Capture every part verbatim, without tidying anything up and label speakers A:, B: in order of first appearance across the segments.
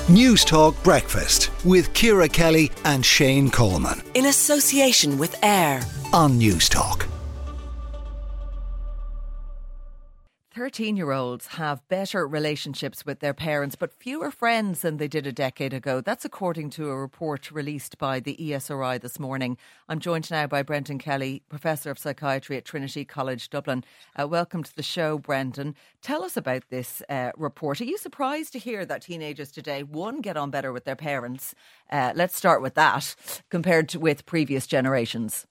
A: News Talk Breakfast with Ciara Kelly and Shane Coleman.
B: In association with AIR
A: on News Talk.
C: thirteen-year-olds have better relationships with their parents but fewer friends than they did a decade ago. That's according to a report released by the E S R I this morning. I'm joined now by Brendan Kelly, Professor of Psychiatry at Trinity College Dublin. Uh, welcome to the show, Brendan. Tell us about this uh, report. Are you surprised to hear that teenagers today, one, get on better with their parents? Uh, let's start with that, compared to with previous generations.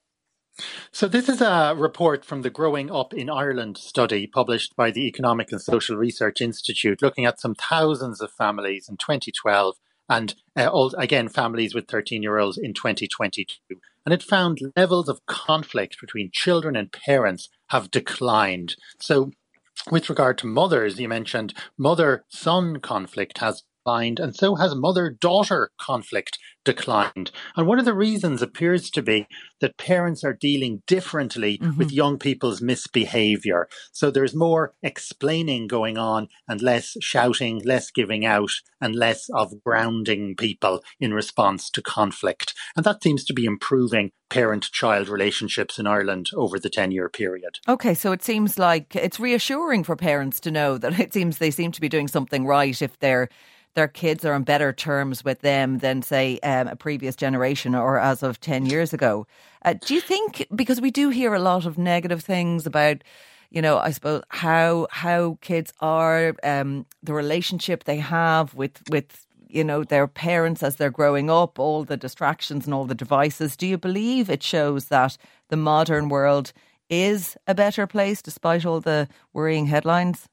D: So this is a report from the Growing Up in Ireland study published by the Economic and Social Research Institute, looking at some thousands of families in twenty twelve and uh, all, again, families with thirteen-year-olds in twenty twenty-two. And it found levels of conflict between children and parents have declined. So with regard to mothers, you mentioned mother-son conflict has declined, and so has mother-daughter conflict declined. And one of the reasons appears to be that parents are dealing differently mm-hmm. with young people's misbehaviour. So there's more explaining going on and less shouting, less giving out, and less of grounding people in response to conflict. And that seems to be improving parent-child relationships in Ireland over the ten-year period. OK,
C: so it seems like it's reassuring for parents to know that it seems they seem to be doing something right if they're their kids are on better terms with them than, say, um, a previous generation or as of ten years ago. Uh, do you think, because we do hear a lot of negative things about, you know, I suppose, how how kids are, um, the relationship they have with, with, you know, their parents as they're growing up, all the distractions and all the devices. Do you believe it shows that the modern world is a better place despite all the worrying headlines?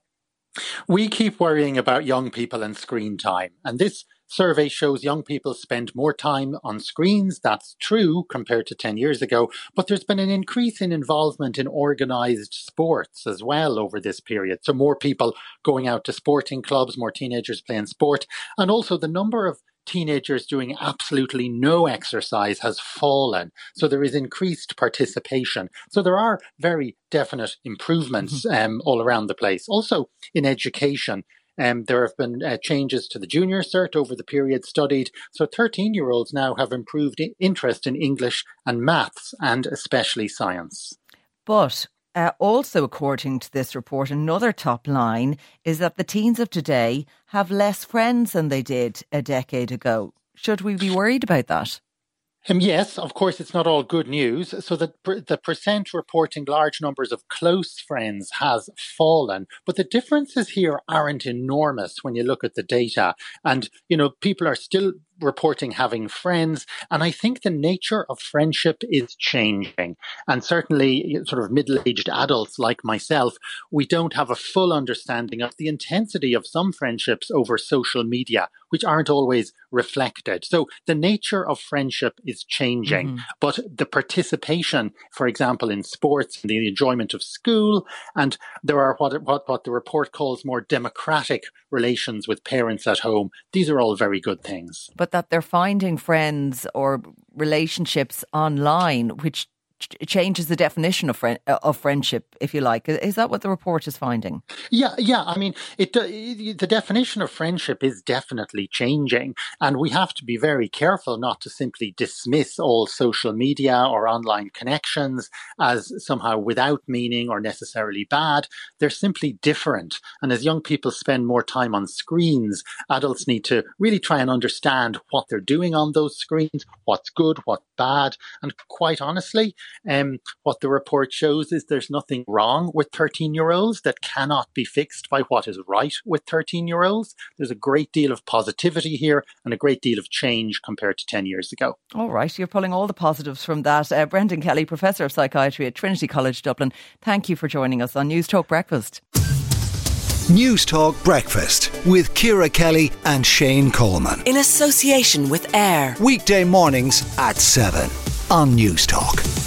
D: We keep worrying about young people and screen time, and this survey shows young people spend more time on screens. That's true compared to ten years ago, but there's been an increase in involvement in organised sports as well over this period. So more people going out to sporting clubs, more teenagers playing sport, and also the number of teenagers doing absolutely no exercise has fallen. So there is increased participation. So there are very definite improvements um, all around the place. Also in education, um, there have been uh, changes to the junior cert over the period studied. So thirteen-year-olds now have improved interest in English and maths, and especially science.
C: But Uh, also, according to this report, another top line is that the teens of today have less friends than they did a decade ago. Should we be worried about that?
D: Um, yes, of course, it's not all good news. So the, the percent reporting large numbers of close friends has fallen. But the differences here aren't enormous when you look at the data. And, you know, people are still reporting having friends. And I think the nature of friendship is changing. And certainly sort of middle-aged adults like myself, we don't have a full understanding of the intensity of some friendships over social media, which aren't always reflected. So the nature of friendship is changing. Mm-hmm. But the participation, for example, in sports, the enjoyment of school, and there are what, what, what the report calls more democratic relations with parents at home. These are all very good things.
C: But that they're finding friends or relationships online, which ch- changes the definition of friend, of friendship, if you like. Is that what the report is finding?
D: Yeah, yeah. I mean, it, it the definition of friendship is definitely changing, and we have to be very careful not to simply dismiss all social media or online connections as somehow without meaning or necessarily bad. They're simply different. And as young people spend more time on screens, adults need to really try and understand what they're doing on those screens, what's good, what's bad. And quite honestly, um, what the report shows is there's nothing wrong with thirteen-year-olds that cannot be fixed by what is right with thirteen-year-olds. There's a great deal of positivity here and a great deal of change compared to ten years ago.
C: All right, you're pulling all the positives from that. Uh, Brendan Kelly, Professor of Psychiatry at Trinity College Dublin, thank you for joining us on News Talk Breakfast.
A: News Talk Breakfast with Ciara Kelly and Shane Coleman.
B: In association with AIR.
A: Weekday mornings at seven on News Talk.